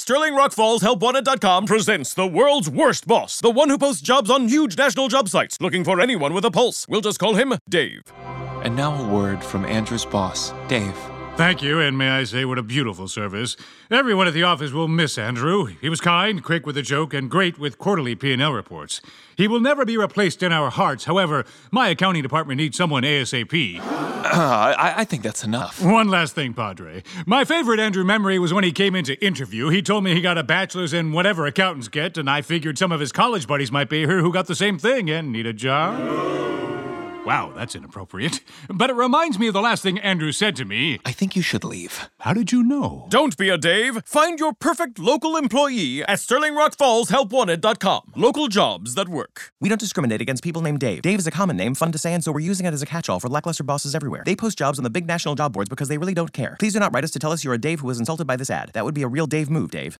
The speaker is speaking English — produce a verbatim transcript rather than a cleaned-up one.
Sterling Rock Falls Help Wanted dot com presents the world's worst boss, the one who posts jobs on huge national job sites, looking for anyone with a pulse. We'll just call him Dave. And now a word from Andrew's boss, Dave. Thank you, and may I say what a beautiful service. Everyone at the office will miss Andrew. He was kind, quick with a joke, and great with quarterly P and L reports. He will never be replaced in our hearts. However, my accounting department needs someone ASAP. Uh, I, I think that's enough. One last thing, Padre. My favorite Andrew memory was when he came in to interview. He told me he got a bachelor's in whatever accountants get, and I figured some of his college buddies might be here who got the same thing and need a job. Wow, that's inappropriate. But it reminds me of the last thing Andrew said to me. I think you should leave. How did you know? Don't be a Dave. Find your perfect local employee at Sterling Rock Falls Help Wanted dot com. Local jobs that work. We don't discriminate against people named Dave. Dave is a common name, fun to say, and so we're using it as a catch-all for lackluster bosses everywhere. They post jobs on the big national job boards because they really don't care. Please do not write us to tell us you're a Dave who was insulted by this ad. That would be a real Dave move, Dave.